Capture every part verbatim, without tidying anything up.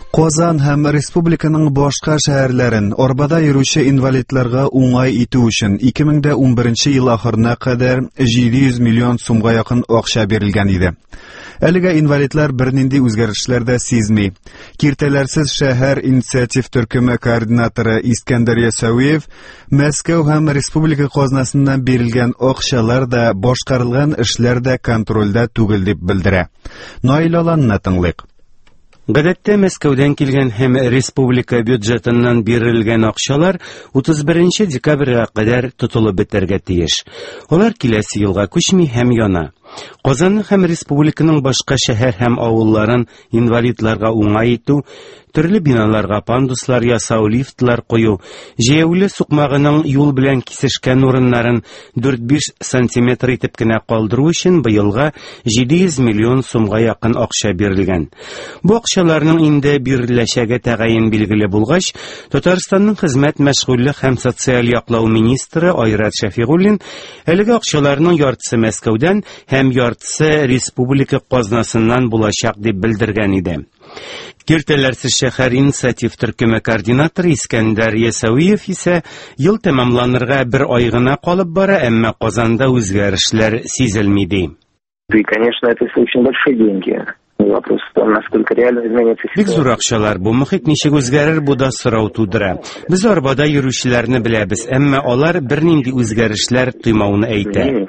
Казан һәм республиканың башка шәһәрләрен арбада йөрүче инвалидларга уңай итү өчен ике мең ун беренче ел ахырына кадәр җиде йөз миллион сумга якын акча бирелгән иде. Әлегә инвалидлар бернинди үзгәрешләр дә сизми. Киртәләрсез шәһәр инициатив төркеме координаторы Искәндәр Ясауиев Мәскәү һәм республика казнасыннан бирелгән акчалар да башкарылган эшләр дә контрольдә түгел дип белдерә. Наил Аланны тыңлыйк. Гадәттә Мәскәүдән килгән һәм республика бюджетыннан бирелгән акчалар утыз беренче декабрьгә кадәр тотылып бетәргә тиеш. Алар киләсе елга күчми һәм яна. Казан һәм республиканың башка шәһәр һәм авылларын инвалидларга уңай итү, төрле биналарга пандуслар ясау, лифтлар кую, җәяүле сукмагының юл белән кисешкән урыннарын дүрт-биш сантиметр итеп кенә калдыру өчен быелга җиде йөз миллион сумга якын акча бирелгән. Бу акчаларның инде биреләчәге тәгаен билгеле булгач, Татарстанның хезмәт, мәшгульлек һәм социаль яклау министры Айрат Шәфигуллин әлеге акчаларның яртысы Мәскәүдән һәм яртысы республика казнасыннан булачак дип белдергән иде. Киртәләрсез шәһәр инициатив төркеме координаторы Искәндәр Ясауиев исә ел тәмамланырга бер ай гына калып бара, әмма Казанда үзгәрешләр сизелми ди. И, конечно, это очень большие деньги. Вопрос в том, насколько реально изменится ситуация. Бик зур акчалар, бу мохит ничек үзгәрер, бу да сорау тудыра. Без арбада йөрүчеләрне беләбез, әмма алар бернинди үзгәрешләр тоймауны әйтә.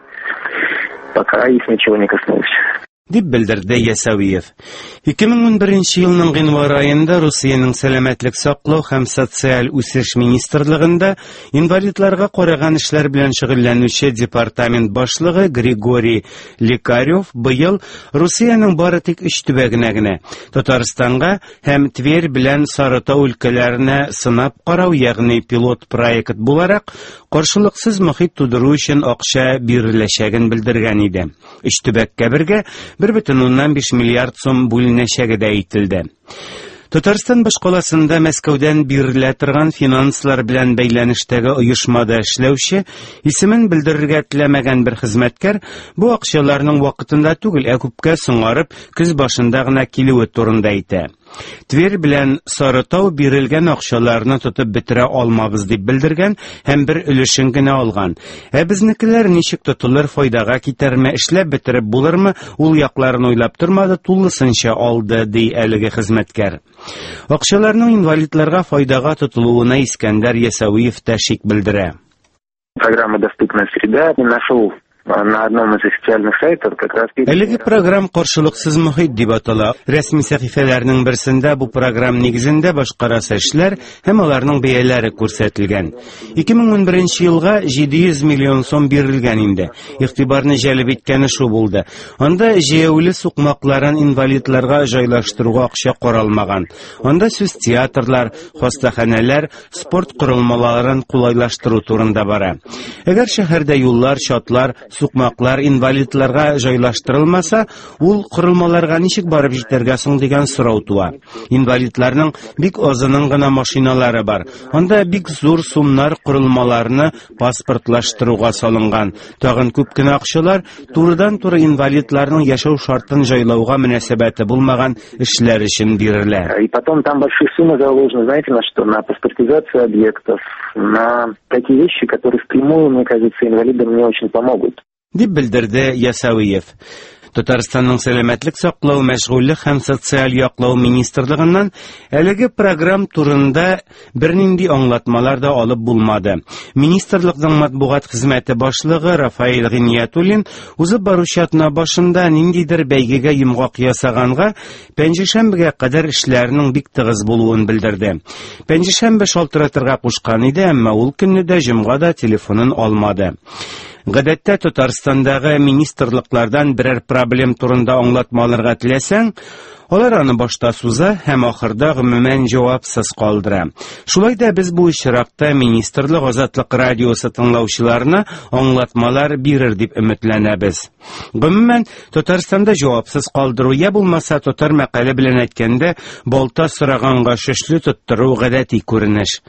Пока их ничего не коснулось. Дип белдерде Ясауиев. ике мең ун беренче елның гыйнвар аенда Русиянең сәламәтлек саклау һәм социаль үсеш министрлыгында инвалидларга караган эшләр белән шөгыльләнүче департамент башлыгы Григорий Лекарев быел Русиянең бары тик өч төбәгенә генә Татарстанга һәм Тверь белән Сарытау өлкәләренә сынап карау, ягъни пилот проект буларак каршылыксыз мохит тудыру өчен акча биреләчәген белдергән иде. Өч төбәккә бергә бер бөтен уннан биш миллиард сум бүленәчәге дә әйтелде. Татарстан башкаласында Мәскәүдән бирелә торган финанслар белән бәйләнештәге оешмада эшләүче, исемен белдерергә теләмәгән бер хезмәткәр бу акчаларның вакытында түгел, ә күпкә соңарып көз башында гына килүе турында әйтә. Тверь белән Сарытау бирелгән акчаларны тотып бетерә алмабыз дип белдергән һәм бер өлешен генә алган. Ә безнекеләр ничек тотылыр, файдага китерме, эшләп бетереп булырмы, ул якларын уйлап тормады, тулысынча алды ди әлеге хезмәткәр. Акчаларның инвалидларга файдага тотылуына Искәндәр Ясауиев тәшик белдерә. Программа «Доступная среда» нашел на одном из официальных сайтов как раз... Әлеге программ каршылыксыз мохит дип атала. Рәсми сәхифәләрнең берсендә бу программ нигезендә башкарасы эшләр һәм аларның бәяләре күрсәтелгән. ике мең ун беренче елга җиде йөз миллион сум бирелгән инде. Игътибарны җәлеп иткәне шу булды. Анда җәяүле сукмакларын инвалидларга җайлаштыруга акча каралмаган. Анда сүз театрлар, хастаханәләр, спорт корылмаларын кулайлаштыру турында бара. Әгәр шәһәрдә юллар, чатлар, сукмаклар инвалидларга җайлаштырылмаса, ул корылмаларга ничек барып җитәргә соң дигән сорау туа. Инвалидларның бик азының гына машиналары бар. Анда бик зур сумнар корылмаларны паспортлаштыруга салынган. Тагын күп кенә акчалар турыдан-туры инвалидларның яшәү шартын җайлауга мөнәсәбәте булмаган эшләр өчен бирелә. И потом там большие суммы заложены, знаете, на что? На паспортизацию объектов, на такие вещи, которые впрямую, мне кажется, инвалидам не очень помогут. Дип белдерде Ясауиев. Татарстанның сәламәтлек саклау, мәшгульлек һәм социаль яклау министрлыгыннан әлеге программ турында бернинди аңлатмалар да алып булмады. Министрлыкның матбугат хезмәте башлыгы Рафаэль Гыниятуллин узып баручы атна башында ниндидер бәйгегә йомгак ясаганга, пәнҗешәмбегә кадәр эшләрнең бик тыгыз булуын белдерде. Пәнҗешәмбе шалтыратырга кушкан иде, әмма ул көнне дә җомгада телефонын алмады. Гадәттә Татарстандагы министрлыклардан берәр проблем турында аңлатмаларга теләсәң, алар аны башта суза һәм ахырда гомумән җавапсыз калдыра. Шулай да без бу очракта министрлык Азатлык радиосы тыңлаучыларына аңлатмалар бирер дип өметләнәбез. Гомумән Татарстанда җавапсыз калдыру я булмаса татар мәкале белән әйткәндә балта сораганга шешле тоттыру гадәти күренеш.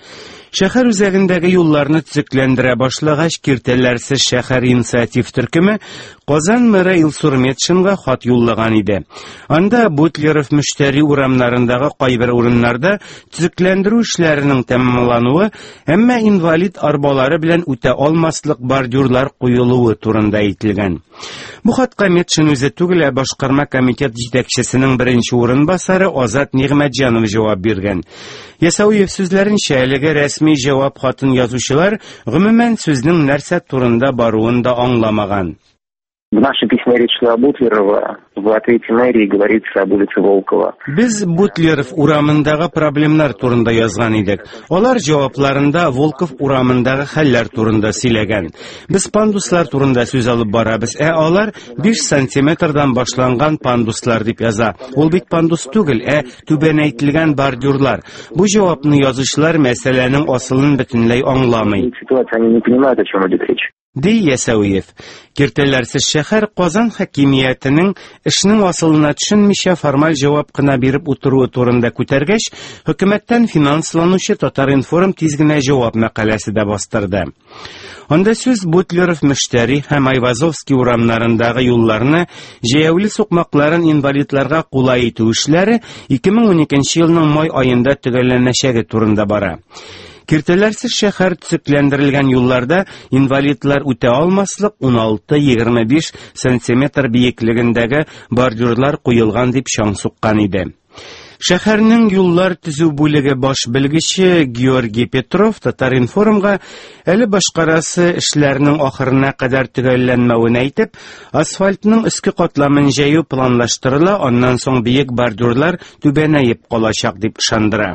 Шәһәр үзәгендәге юлларны төзекләндерә башлагач, Киртәләрсез шәһәр инициатив төркеме Казан мэры Илсур Метшинга хат юллаган иде. Анда Бутлеров мөштәри урамнарындагы кайбер урыннарда төзекләндерү эшләренең тәмамлануы, әмма инвалид арбалары белән үтә алмаслык бордюрлар куелуы турында әйтелгән. Бу хатка Метшин үзе түгел, ә башкарма комитет җитәкчесенең беренче урынбасары Азат Нигъмәтҗанов җавап биргән. Ясауев сүзләренчә, әлеге рәсми җавап хатын язучылар гомумән сүзнең нәрсә турында баруын да аңламаган. В нашем письме речь шла о Бутлерова, в ответе мэрии говорится об улице Волкова. Без Бутлеров урамындагы проблемнар турында язган идек. Алар җавапларында Волков урамындагы хәлләр турында сөйләгән. Без пандуслар турында сүз алып барабыз, ә алар биш сантиметрдан башланган пандуслар дип яза. Ул бит пандус түгел, ә түбәнәйтелгән бордюрлар. Бу җавапны язучылар мәсьәләнең асылын бөтенләй аңламый. Ситуация, они не понимают, о чем идет речь. Ди Ясауев. Киртәләрсез шәһәр Казан хакимиятенең эшнең асылына төшенмичә формаль җавап кына биреп утыруы турында күтәргәч, хөкүмәттән финансланучы Татар-Информ тиз генә җавап мәкаләсе дә бастырды. Анда сүз Бутлеров мөштәри һәм Айвазовский урамнарындагы юлларны җәяүле сукмакларын инвалидларга кулай итү эшләре ике мең уникенче елның май аенда төгәлләнәчәге турында бара. Киртәләрсез шәһәр төзекләндерелгән юлларда инвалидлар үтә алмаслык ун алты-егерме биш сантиметр биеклегендәге бордюрлар куелган дип чаң суккан иде. Шәһәрнең юллар төзү бүлеге баш белгече Георгий Петров Татар-Информга әле башкарасы эшләрнең ахырына кадәр төгәлләнмәвен әйтеп, асфальтның өске катламын җәю планлаштырыла, аннан соң биек бордюрлар түбәнәеп калачак дип ышандыра.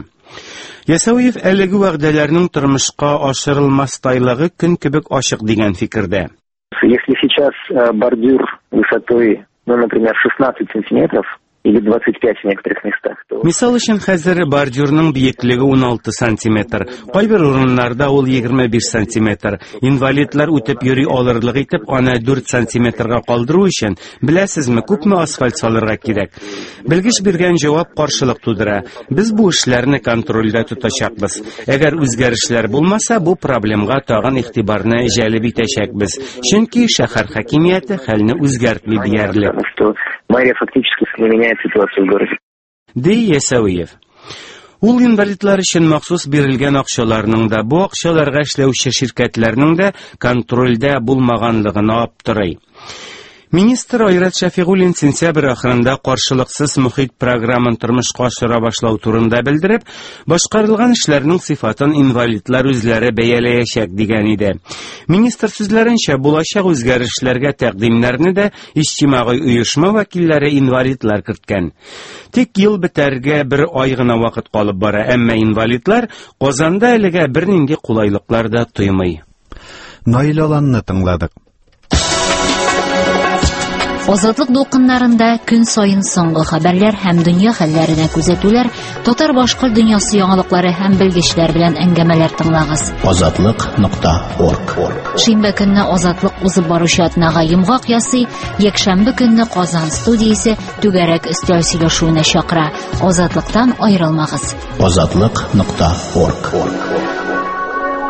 Ясауев әлеге вәгъдәләрнең тормышка ашырылмастайлыгы көн кебек ачык дигән фикердә. Если сейчас бордюр высотой, ну, например, шестнадцать сантиметров, или двадцать пять в некоторых местах. Мисал өчен хәзер бордюрның биеклеге ун алты сантиметр, кайбер урыннарда ул егерме биш сантиметр. Инвалидлар үтеп йөри алырлык итеп аны дүрт сантиметрга калдыру өчен, беләсезме, күпме асфальт салырга кирәк. Белгеч биргән җавап каршылык тудыра. Без бу эшләрне контрольдә тотачакбыз. Әгәр үзгәрешләр булмаса, бу проблемага тагын игътибарны җәлеп итәчәкбез. Чөнки шәһәр хакимияте хәлне үзгәртми диярлек. Мэрия фактически меняет ситуацию в городе. Ди Ясауев. Ул инвалидлар өчен махсус бирелгән акчаларның да, бу акчаларга эшләүче ширкәтләрнең дә контрольдә булмаганлыгын аптырый. Министр Айрат Шәфигуллин сентябрь ахырында каршылыксыз мөхит программын тормышка ашыра башлау турында белдереп, башкарылган эшләрнең сыйфатын инвалидлар үзләре бәяләячәк дигән иде. Министр сүзләренчә, булачак үзгәрешләргә тәкъдимнәрне дә иҗтимагый оешма вәкилләре инвалидлар керткән. Тик ел бетәргә бер ай гына вакыт калып бара, әмма инвалидлар Казанда әлегә бернинди кулайлыклар да тоймый. Наил Аланны тыңладык. Азатлык дулкыннарында көн сайын соңгы хәбәрләр һәм дөнья хәлләренә күзәтүләр, татар-башкорт дөньясы яңалыклары һәм белгечләр белән әңгәмәләр тыңлагыз. азатлык нокта орг. Шимбә көнне Азатлык узып баручы атнага йомгак ясый, якшәмбе көнне Казан студиясе түгәрәк өстәл сөйләшүенә чакыра. Азатлыктан аерылмагыз. азатлык нокта орг.